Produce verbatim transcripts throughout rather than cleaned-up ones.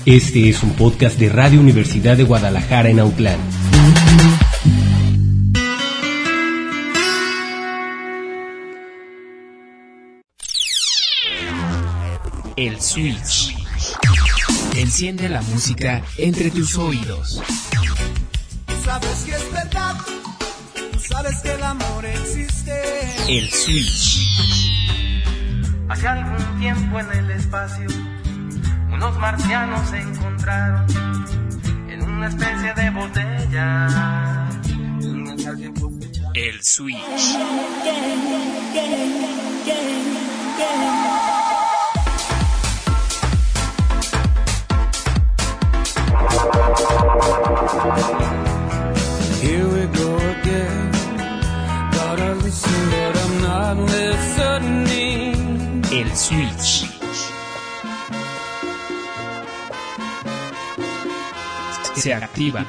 Este es un podcast de Radio Universidad de Guadalajara en Autlán. El Switch. Enciende la música entre tus oídos. Sabes que es verdad, sabes que el amor existe. El Switch. Hace algún tiempo en el espacio, unos marcianos se encontraron en una especie de botella. El Switch. Here we go again. Gotta listen, but I'm not listening. El Switch. Se activa.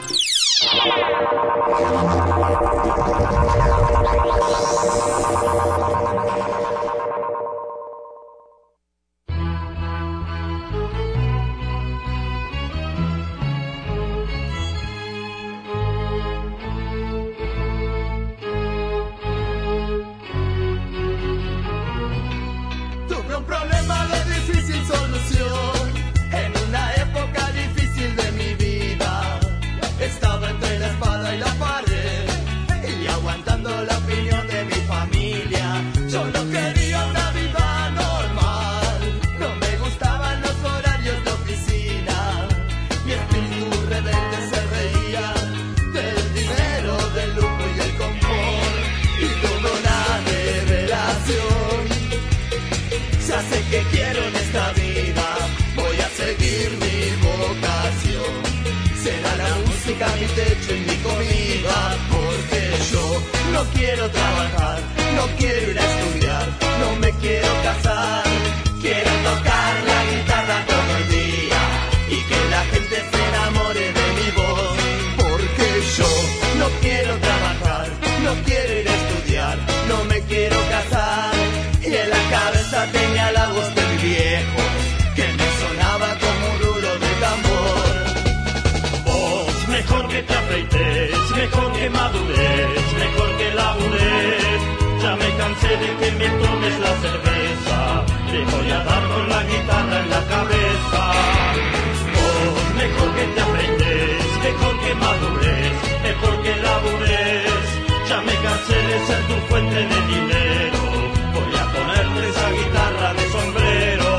Tuve un problema de difícil solución en una época difícil de mi vida. Estaba entre la espada y la pared y aguantando la opinión de mi familia. Yo no quería una vida normal, no me gustaban los horarios de oficina. Mi espíritu rebelde se reía del dinero, del lujo y del confort. Y tuve una revelación. Ya sé que quiero en esta vida, voy a seguir mi vocación. Será la música mi techo y mi comida, porque yo no quiero trabajar, no quiero ir a estudiar, no me quiero casar. Quiero tocar la guitarra todo el día y que la gente se enamore de mi voz, porque yo no quiero trabajar, no quiero ir a estudiar, no me quiero casar. Y en la cabeza tenía la voz de mi viejo, que me sonaba como un rulo de tambor. Vos, mejor que te afeites, mejor que madures, mejor que labures. Ya me cansé de que me tomes la cerveza, te voy a dar con la guitarra en la cabeza. Vos, mejor que te afeites, mejor que madures, mejor que labures. Ya me cansé de ser tu fuente de dinero, voy a ponerte esa guitarra de sombrero.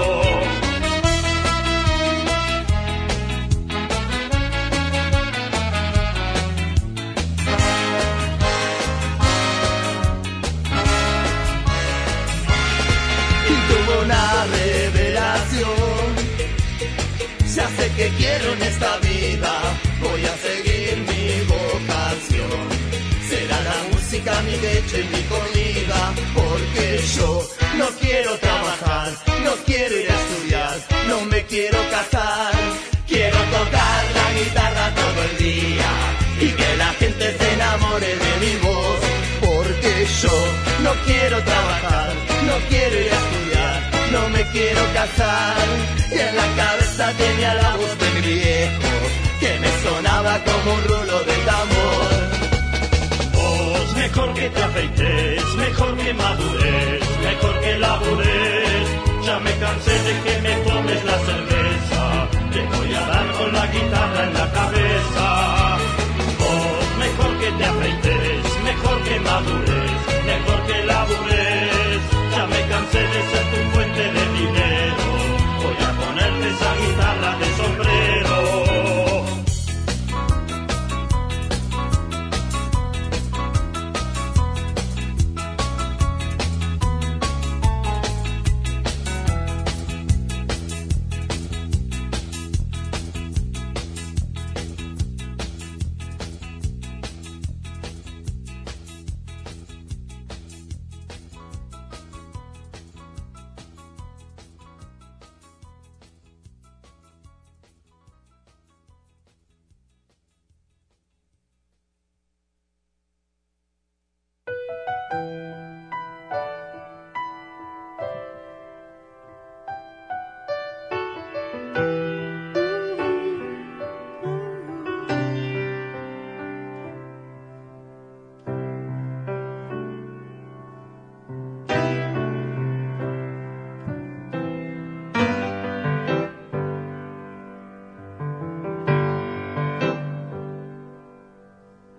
Y tuvo una revelación. Ya sé que quiero en esta vida, voy a seguir mi vocación. Será la música mi techo y mi comida, porque yo no quiero trabajar, no quiero ir a estudiar, no me quiero casar. Quiero tocar la guitarra todo el día y que la gente se enamore de mi voz, porque yo no quiero trabajar, no quiero ir a estudiar, no me quiero casar. Y en la cabeza tenía la voz de mi viejo, que me sonaba como un rulo de tambor. Vos, mejor que te afeites, mejor que madures, mejor que labures. Ya me cansé de que me tomes la cerveza, te voy a dar con la guitarra en la cabeza. Vos, mejor que te afeites, mejor que madures, mejor que labures. Ya me cansé de ser tu fuente de dinero, voy a ponerte esa guitarra de sombrero.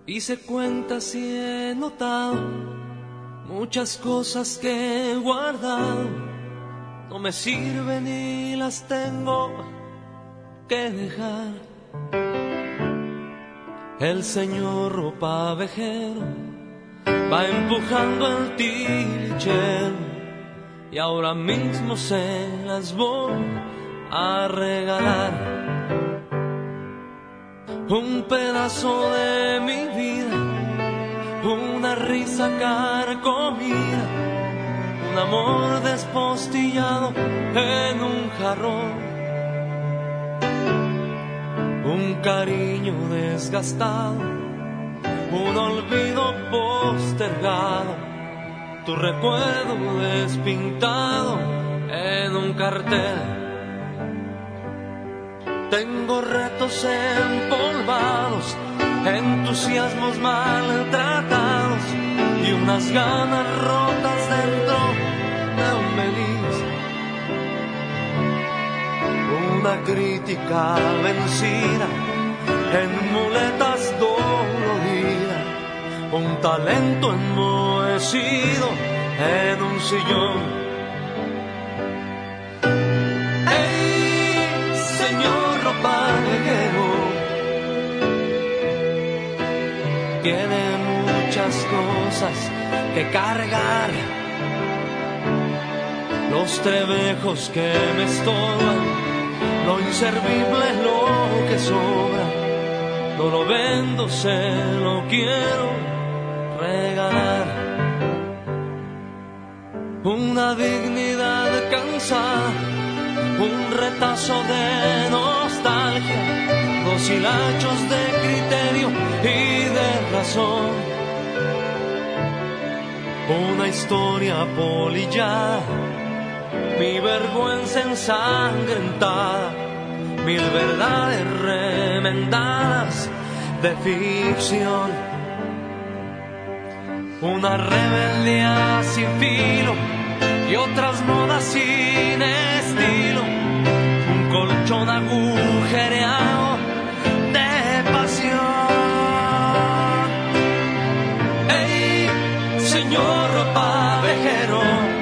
Hice cuentas y he notado muchas cosas que he guardado. No me sirven y las tengo que dejar. El señor ropavejero va empujando el tilichero y ahora mismo se las voy a regalar. Un pedazo de mi vida, una risa carcomida, un amor despostillado en un jarrón, un cariño desgastado, un olvido postergado, tu recuerdo despintado en un cartel. Tengo retos empolvados, entusiasmos maltratados y unas ganas rotas dentro de un beliz. Una crítica vencida en muletas doloridas, un talento enmohecido en un sillón. Tiene muchas cosas que cargar, los trebejos que me estorban, lo inservible es lo que sobra. No lo vendo, se lo quiero regalar. Una dignidad cansada, un retazo de nostalgia, dos hilachos de criterio y de razón, una historia polillada, mi vergüenza ensangrentada, mil verdades remendadas de ficción, una rebeldía sin filo y otras modas sin estilo, un colchón agujereado de pasión. ¡Ey, señor ropavejero!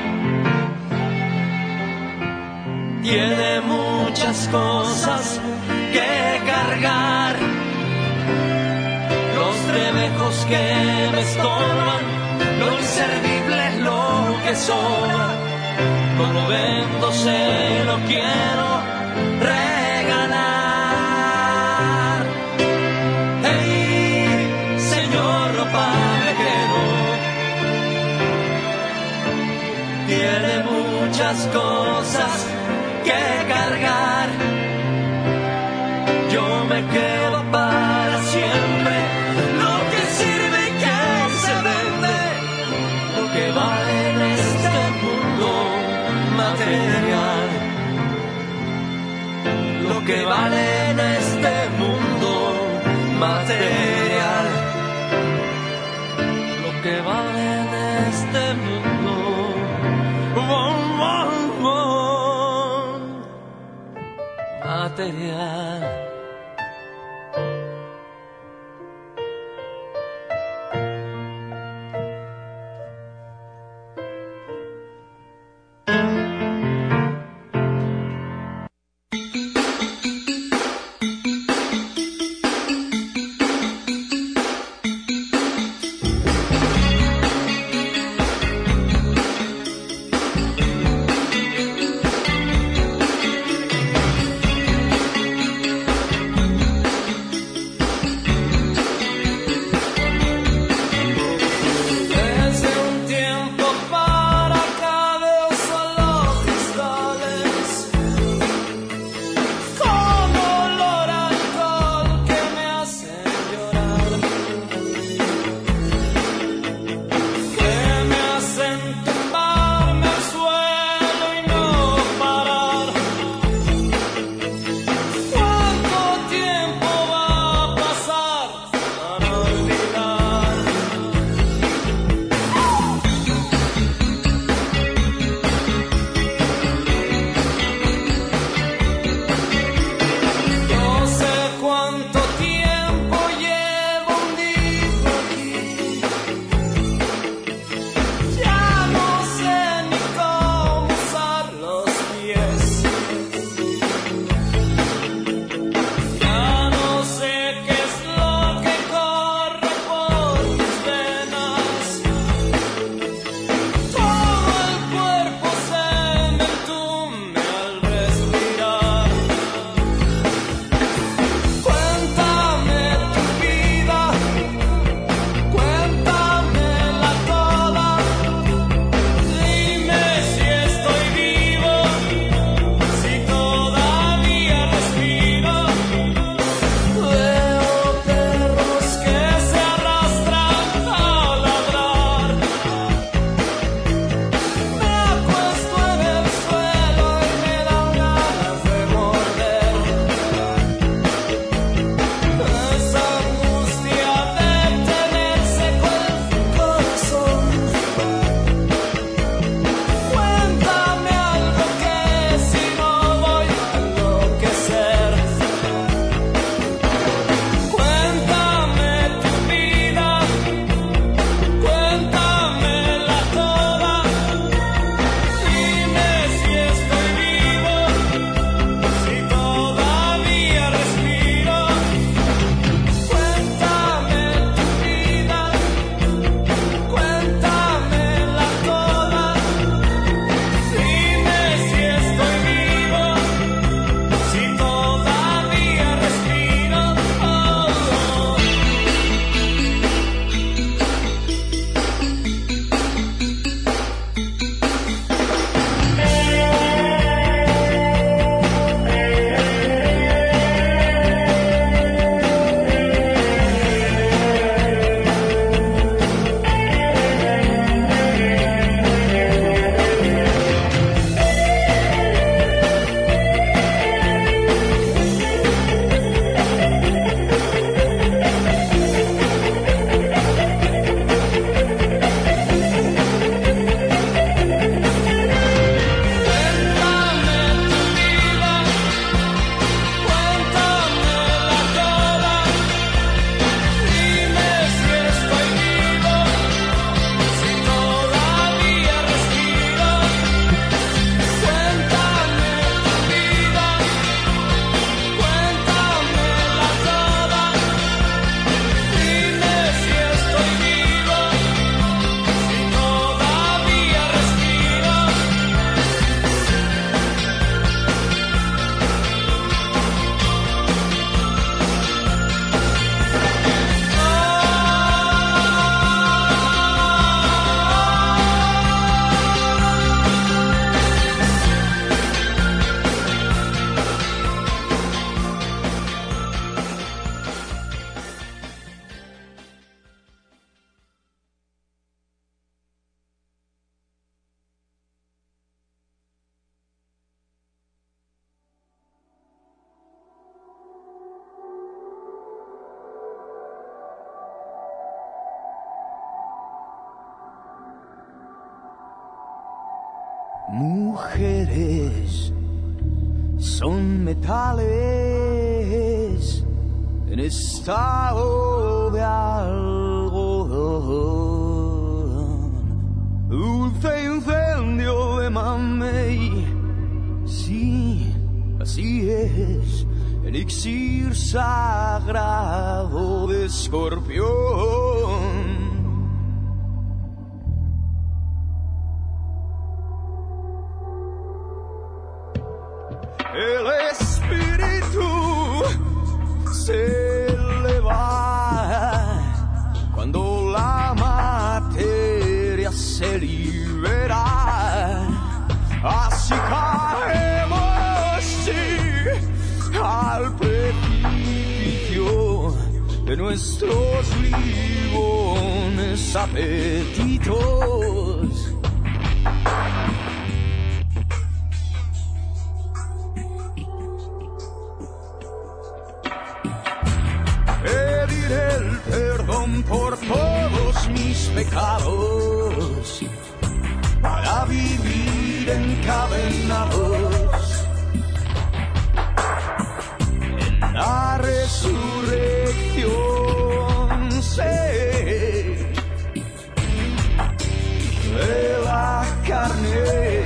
Tiene muchas cosas que cargar, los trebejos que me estorban, lo inservible es lo que sobra. No lo vendo, se lo quiero regalar. ¡Hey, señor ropavejero! Tiene muchas cosas que cargar. Yo me quedo para siempre lo que sirve y que se vende, lo que vale en este mundo material, lo que vale en este mundo material, lo que vale en este mundo bon, bon, bon, material. Mujeres son metales en estado de algodón. Dulce incendio de mamey, sí, así es. Elixir sagrado de escorpión. El espíritu se eleva cuando la materia se libera. Así caemos, sí, al precipicio de nuestros libones apetitos. Pediré el perdón por todos mis pecados para vivir encadenados en la resurrección, sé, de la carne.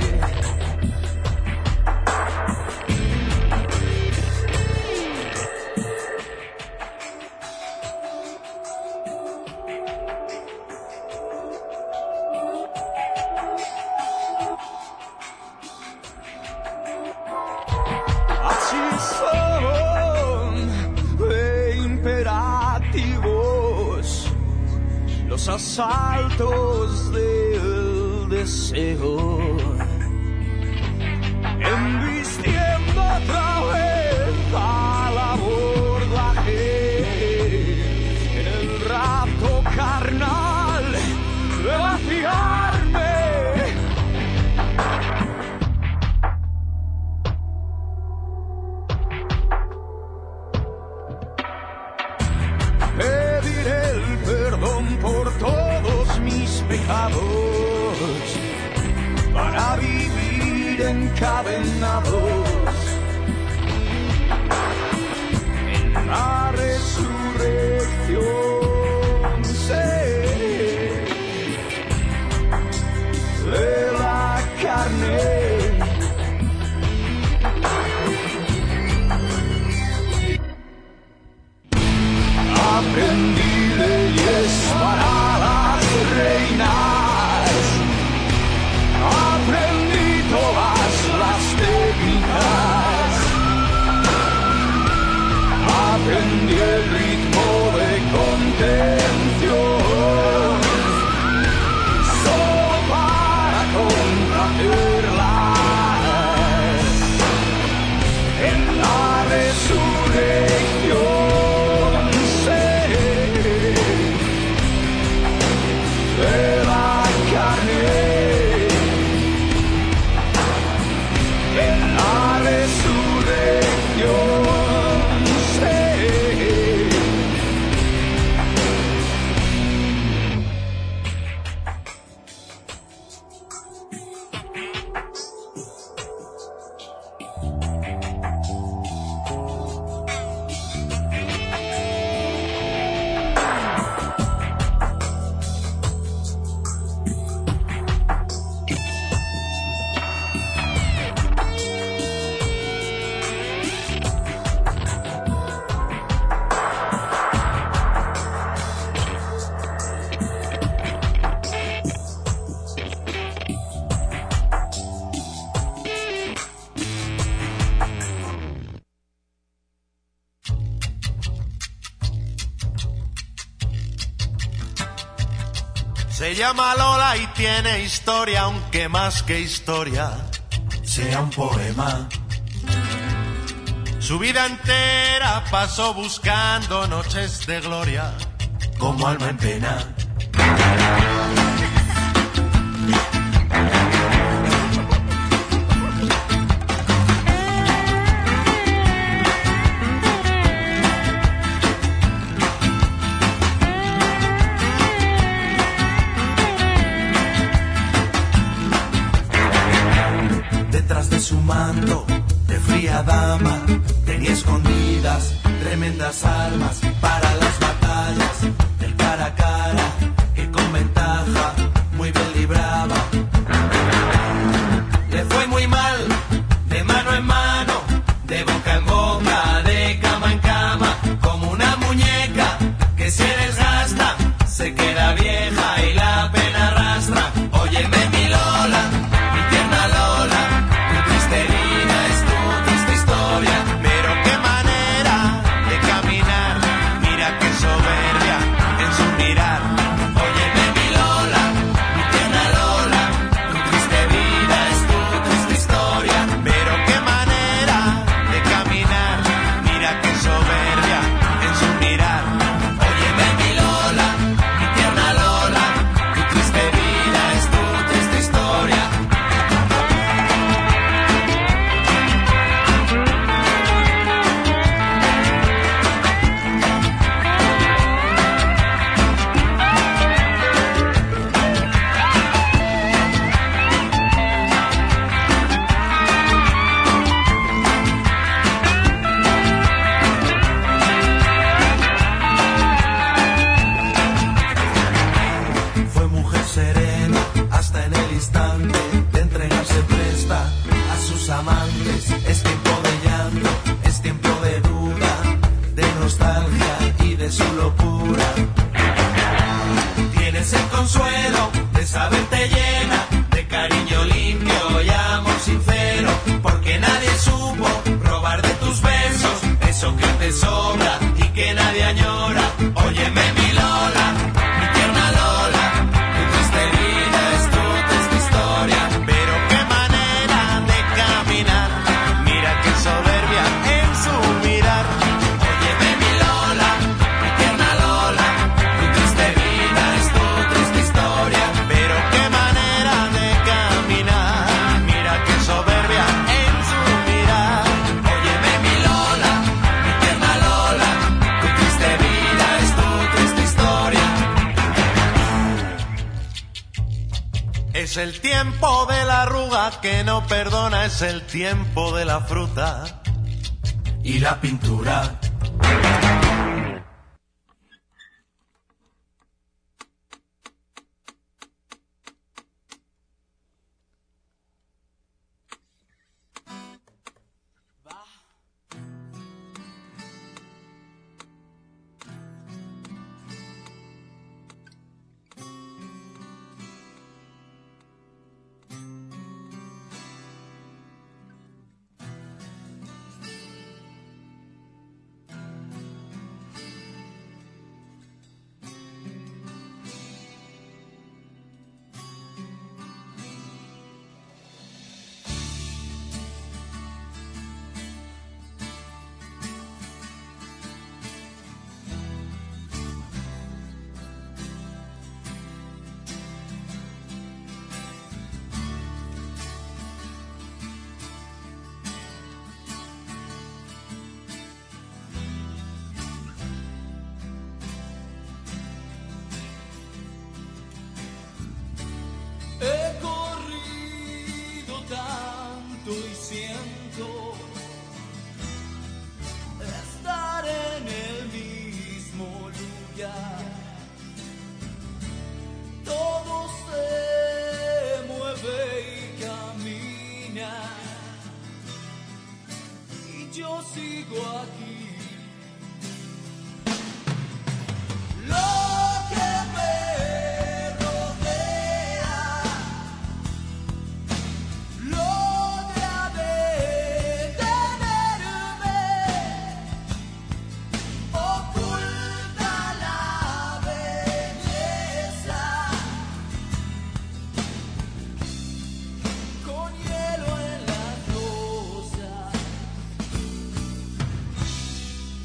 Asaltos del deseo, embistiendo otra vez al abordaje en el rapto carnal de vaciarme. Pediré el perdón por todos mis pecados para vivir encadenados en la resurrección, sé, de la carne. Aprendí leyes para las reinas, aprendí todas las técnicas, aprendí el ritmo de contención, solo para complacerlas en la resurrección. De la carne, en la resurrección, sé. Se llama Lola y tiene historia, aunque más que historia sea un poema. Su vida entera pasó buscando noches de gloria, como alma en pena. fama, tenía escondidas tremendas armas para las batallas del cara a cara, que con ventaja muy bien libraba. Le fue muy mal, de mano en mano, de boca en boca, de cama en cama, como una muñeca que se desgasta, se queda vieja y la pena arrastra. Óyeme mi Lola, mi tierna Lola, tu triste vida es tu triste historia, pero qué manera de caminar, mira qué soberbia en su mirar. Óyeme mi Lola, mi tierna Lola, tu triste vida es tu triste historia, pero qué manera de caminar, mira qué soberbia en su mirar. Óyeme mi Lola, mi tierna Lola, tu triste vida es tu triste historia. Fue mujer serena hasta en el instante de entregarse presta a sus amantes. Es tiempo de llanto, es tiempo de duda, de nostalgia y de su locura. Tienes el consuelo de saberte llena de cariño limpio y amor sincero, porque nadie supo robar de tus besos eso que te sobra y que nadie añora. Óyeme mi Lola, mi tierna Lola, tu triste vida es tu triste historia, pero qué manera de caminar, mira qué soberbia en su mirar. Óyeme mi Lola, mi tierna Lola, tu triste vida es tu triste historia, pero qué manera de caminar, mira qué soberbia en su mirar. Óyeme mi Lola, mi tierna Lola, tu triste vida es tu triste historia. Es el tiempo de la arruga que no perdona, es el tiempo de la fruta y la pintura. He corrido tanto y siento estar en el mismo lugar. Todo se mueve y camina y yo sigo aquí. Lo que me rodea logra detenerme, oculta la belleza con hielo en las rosas.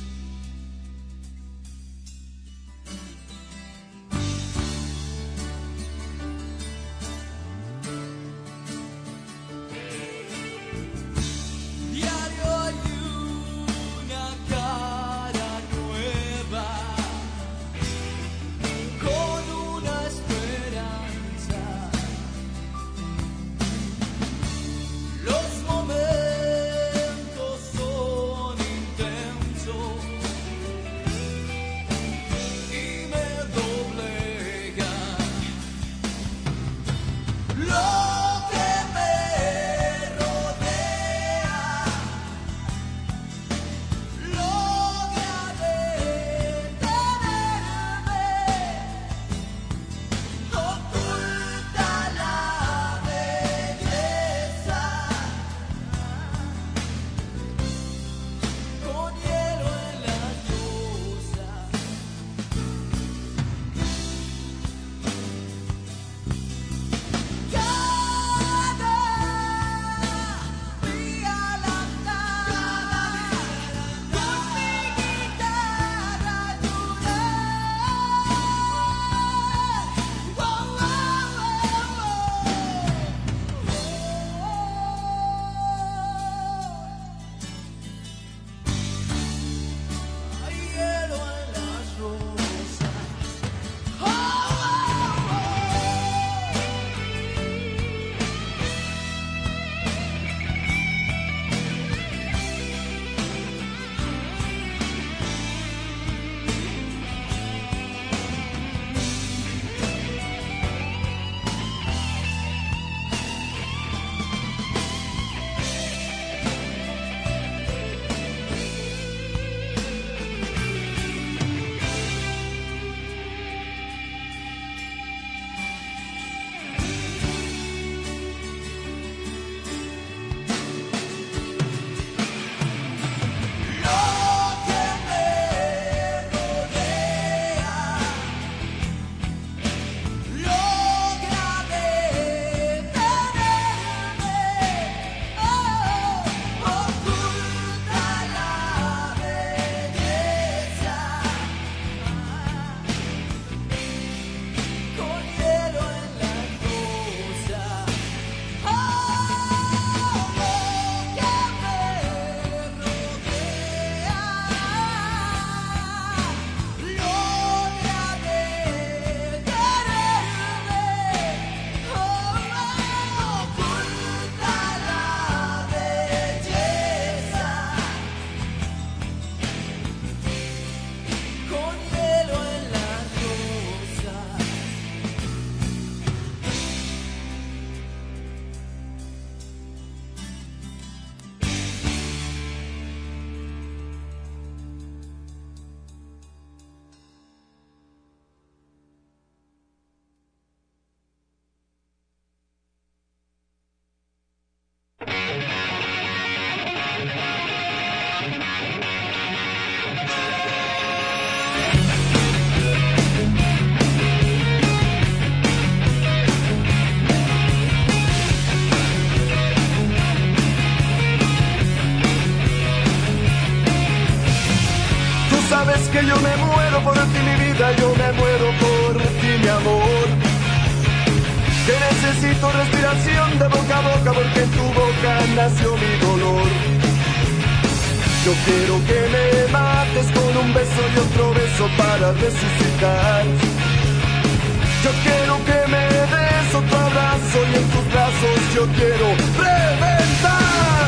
que yo me muero por ti, mi vida, yo me muero por ti, mi amor. Que necesito respiración de boca a boca porque en tu boca nació mi dolor. Yo quiero que me mates con un beso y otro beso para resucitar. Yo quiero que me des otro abrazo y en tus brazos yo quiero reventar.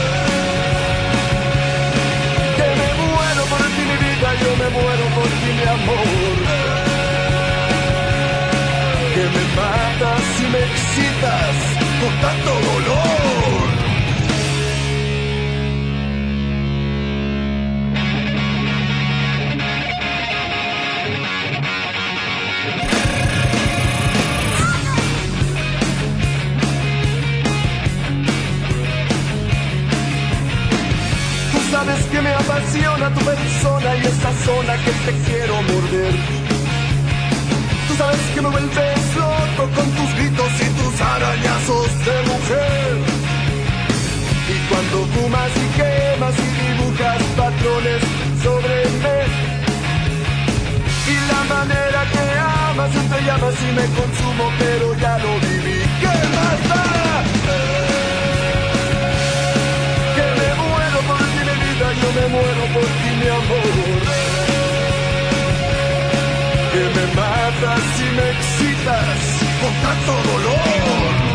Que me muero por ti, mi vida, yo me muero por ti, mi amor. Que me matas y me excitas con tanto dolor. Sabes que me apasiona tu persona y esa zona que te quiero morder. Tú sabes que me vuelves loco con tus gritos y tus arañazos de mujer. Y cuando fumas y quemas y dibujas patrones sobre mí. Y la manera que amas entre llamas y me consumo, pero ya lo viví. ¿Qué más da? Yo me muero por ti, mi amor. Que me matas y me excitas con tanto dolor.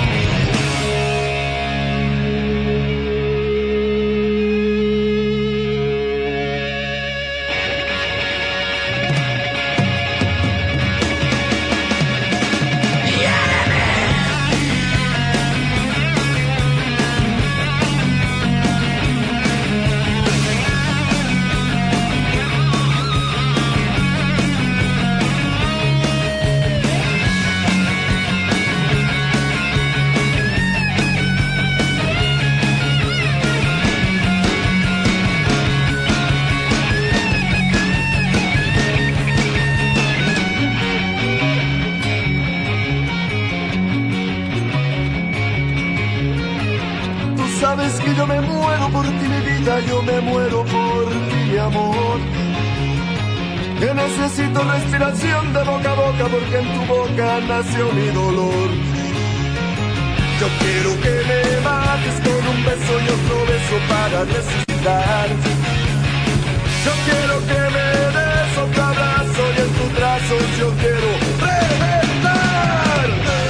Sabes que yo me muero por ti, mi vida, yo me muero por ti, mi amor. Que necesito respiración de boca a boca porque en tu boca nació mi dolor. Yo quiero que me mates con un beso y otro beso para resucitar. Yo quiero que me des otro abrazo y en tus brazos yo quiero reventar.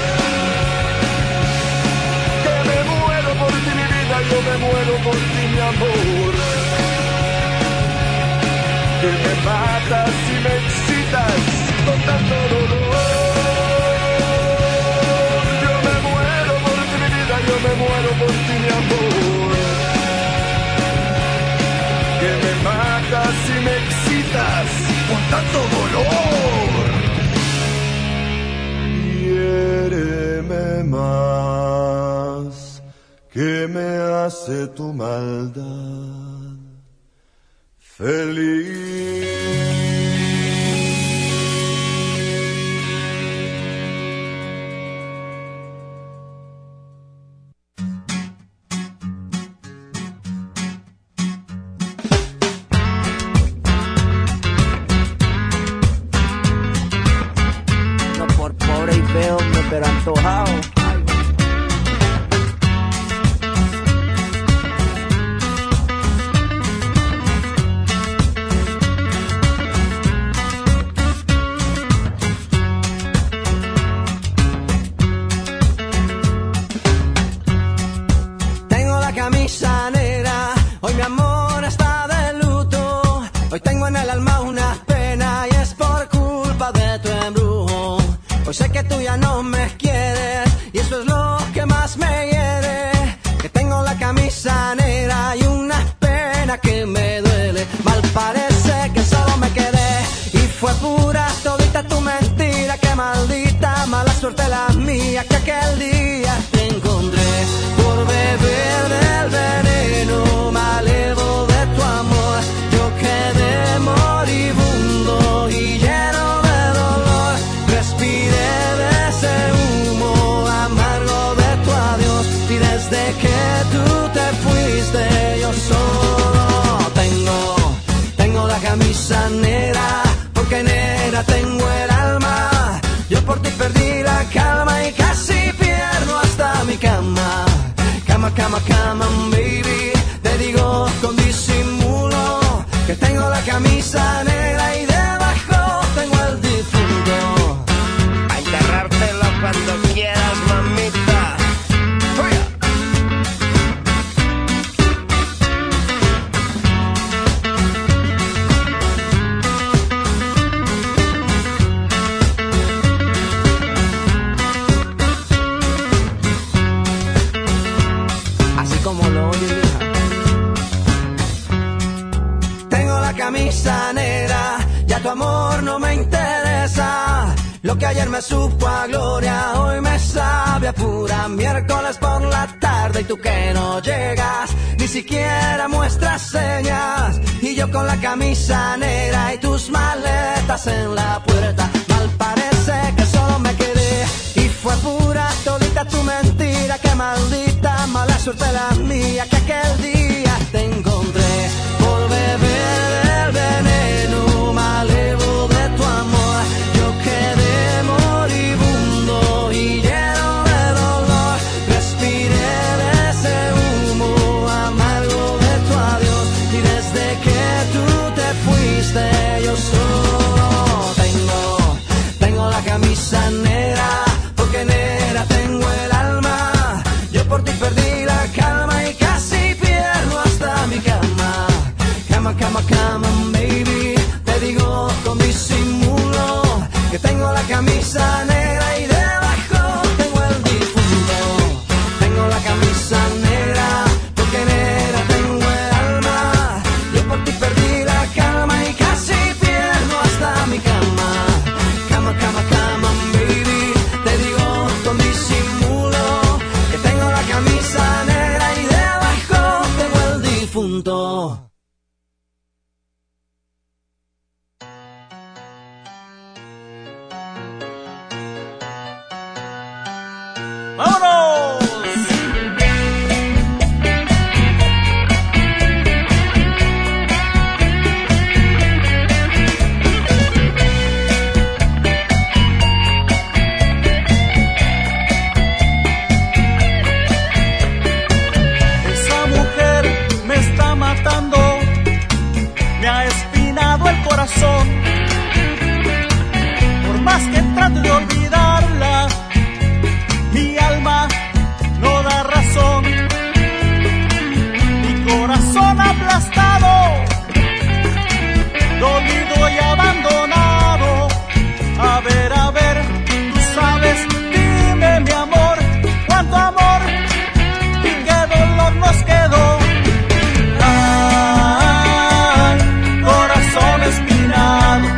Que me muero por ti, mi vida, yo me muero por ti, mi amor. Que me matas y me excitas con tanto dolor. Yo me muero por ti, mi vida, yo me muero por ti, mi amor. Que me matas y me excitas con tanto dolor. Hiéreme más, que me hace tu maldad feliz. No por pobre y feo, pero antojado. Hoy tengo en el alma una pena y es por culpa de tu embrujo. Hoy sé que tú ya no me quieres y eso es lo que más me hiere. Que tengo la camisa negra y una pena que me duele. Mal parece que solo me quedé y fue pura todita tu mentira. Que maldita mala suerte la mía que aquel día te encontré por beber del veneno malevo de tu amor. Yo quedé moribundo y lleno de dolor. Respiré de ese humo amargo de tu adiós. Y desde que tú te fuiste yo solo tengo, tengo la camisa negra cama, cama, baby. Te digo con disimulo que tengo la camisa negra y debajo tengo el difunto. A enterrártelo cuando quieras, mamita. Así como lo oyes, hija. Tengo la camisa negra, ya tu amor no me interesa. Lo que ayer me supo a gloria, hoy me sabe a pura. Miércoles por la tarde y tú que no llegas, ni siquiera muestras señas. Y yo con la camisa negra y tus maletas en la puerta. Mal parece que solo me quedé y fue pura todita tu mentira. Qué maldita mala suerte la mía que aquel día te encontré por beber del veneno malevo de tu amor. Yo quedé moribundo y lleno de dolor. Respiré de ese humo amargo de tu adiós. Y desde que tú te fuiste yo solo tengo, tengo la camisa negra. Porque negra tengo el alma. Yo por ti perdí la calma y casi pierdo hasta mi cama. Cama, cama, cama, baby. Te digo con disimulo que tengo la camisa negra y debajo tengo el difunto. Tengo la camisa negra porque negra tengo el alma. Yo por ti perdí la calma y casi pierdo hasta mi cama. Cama, cama, cama, baby. Te digo con disimulo que tengo la camisa negra y debajo tengo el difunto. ¡Vámonos! Esa mujer me está matando, me ha espinado el corazón. Por más que trato de olvidarla, mi alma no da razón. Mi corazón aplastado, dolido y abandonado. A ver, a ver, tú sabes, dime mi amor, cuánto amor y qué dolor nos quedó. Ay, corazón espinado,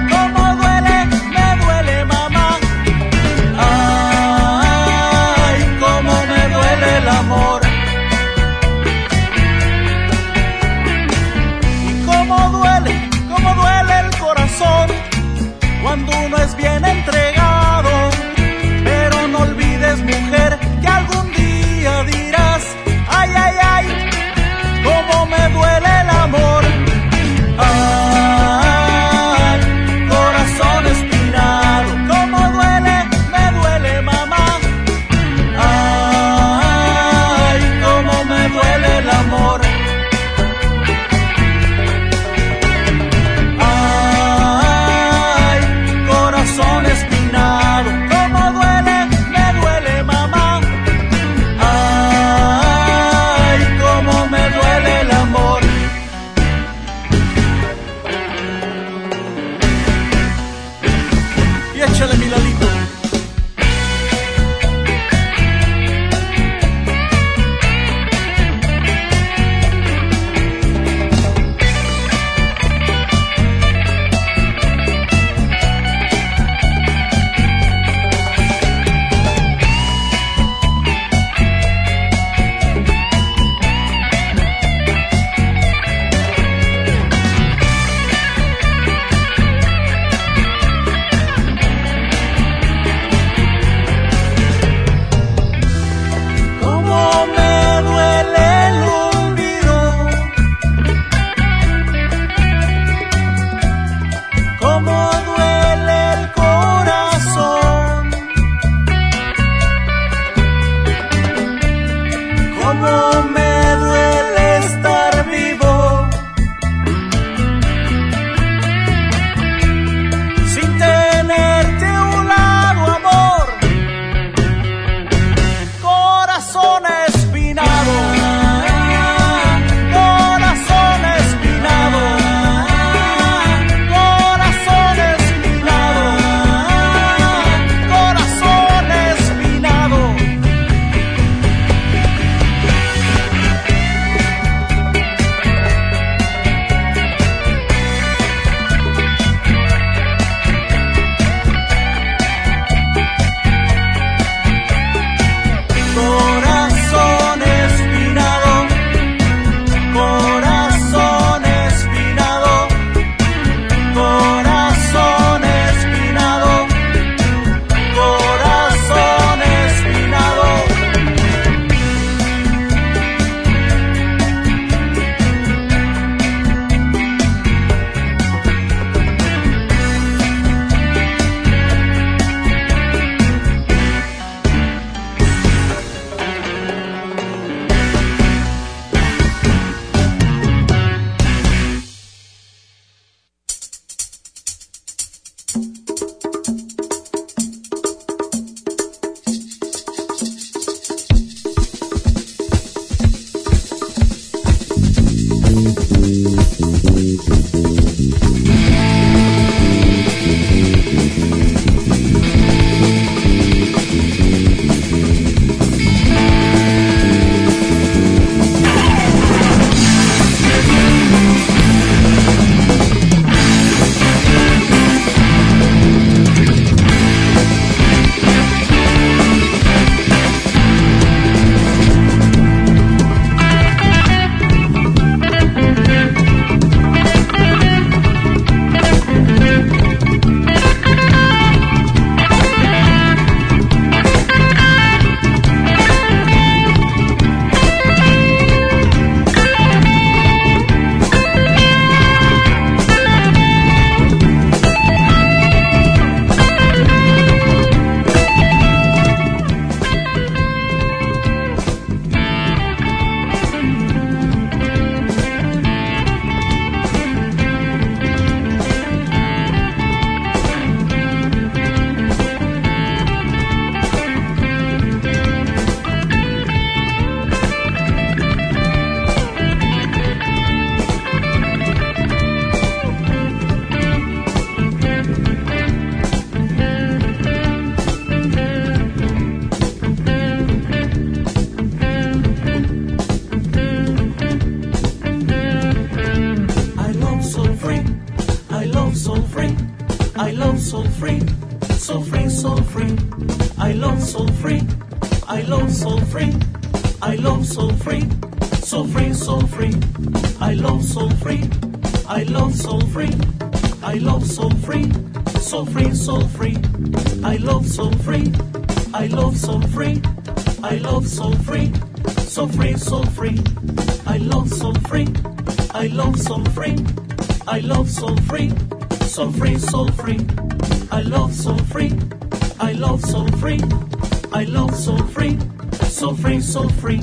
I love soul free, soul free, soul free. I love soul free, I love soul free. I love soul free, soul free, soul free. I love soul free, I love soul free. I love soul free, soul free, soul free. I love soul free, I love soul free. I love soul free, soul free, soul free. I love soul free, I love soul free. I love soul free, soul free, soul free. I love soul free, I love soul free. I love soul free, soul free, soul free.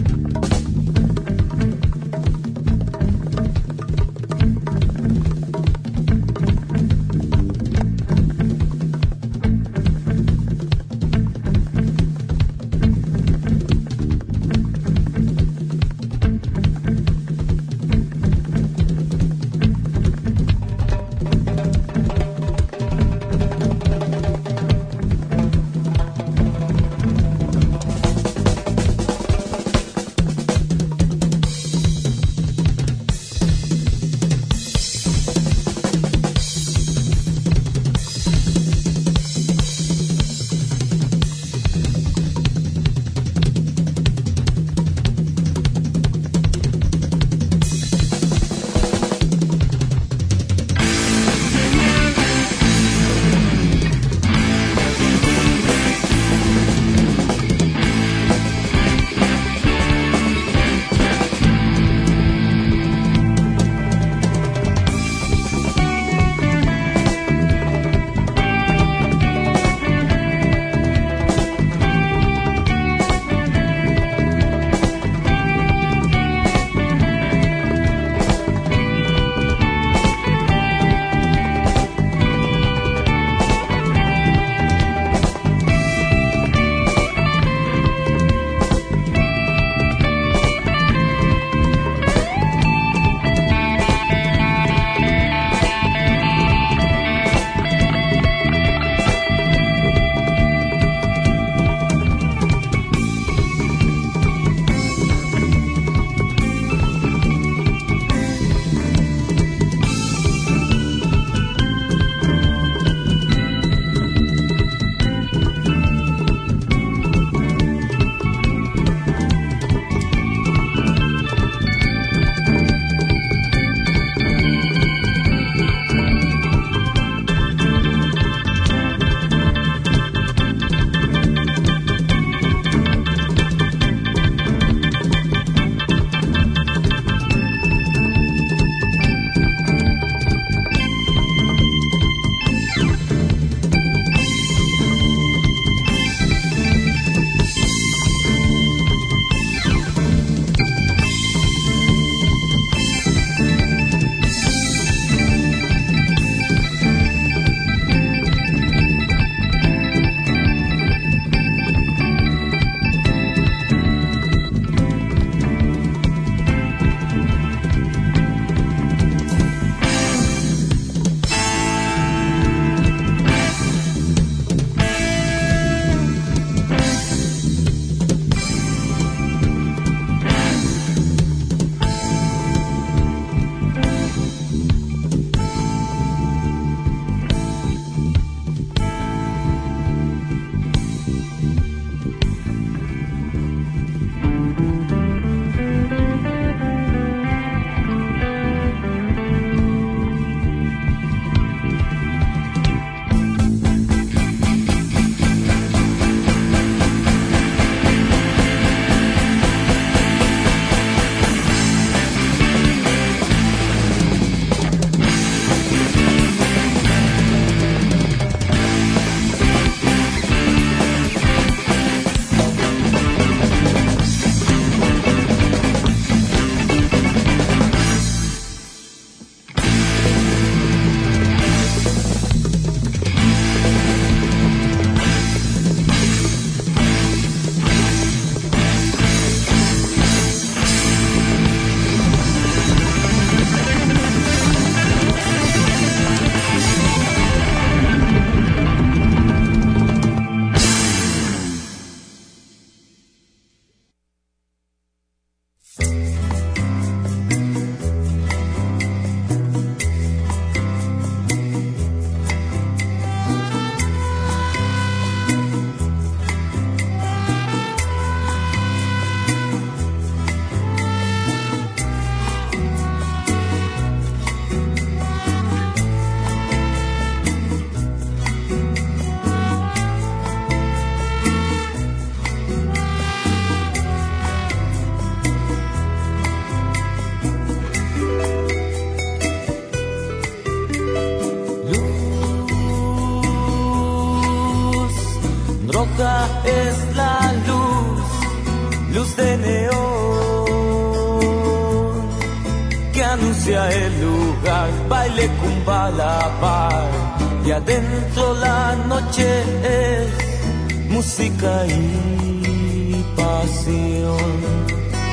sea el lugar, baile Kumbala, y adentro la noche es música y pasión.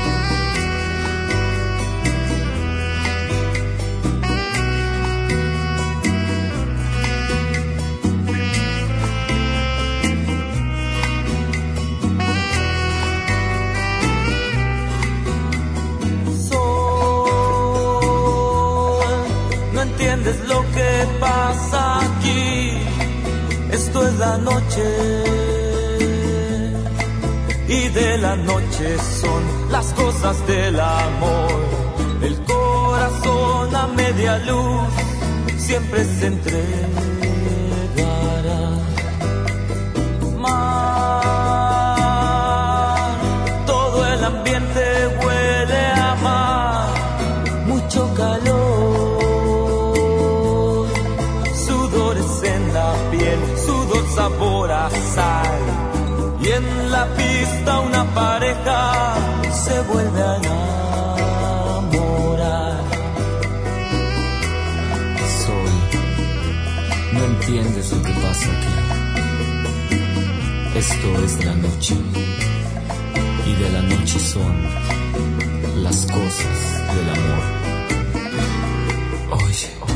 ¿Entiendes lo que pasa aquí? Esto es la noche, y de la noche son las cosas del amor. El corazón a media luz siempre se entregará. Mar, todo el ambiente huele a mar, mucho calor. Sabor a sal, y en la pista una pareja se vuelve a enamorar. Sol, no entiendes lo que pasa aquí. Esto es la noche, y de la noche son las cosas del amor. Oye, oye.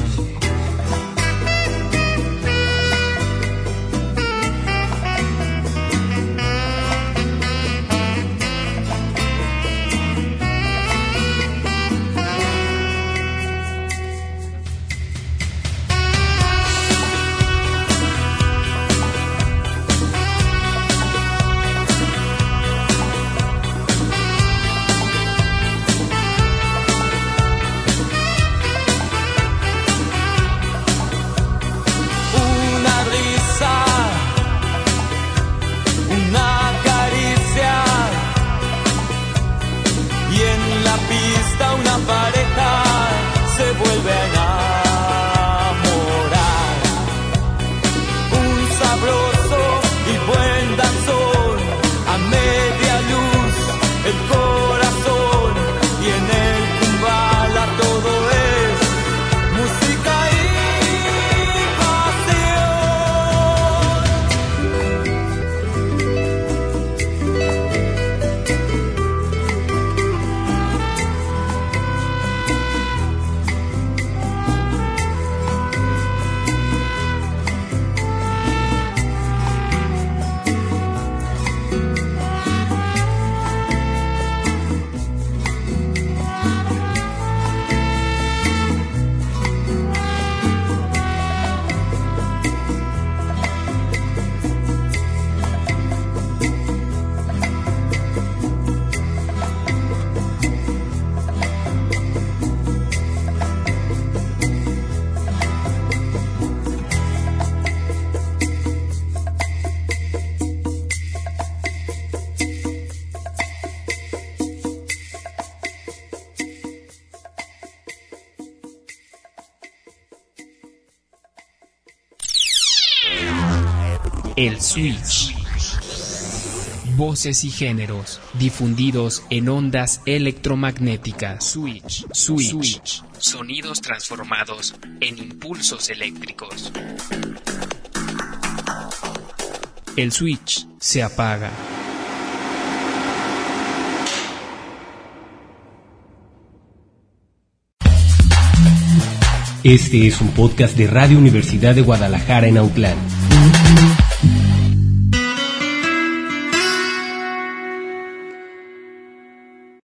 El Switch. Voces y géneros difundidos en ondas electromagnéticas. Switch. Switch. Switch. Sonidos transformados en impulsos eléctricos. El switch se apaga. Este es un podcast de Radio Universidad de Guadalajara en Autlán.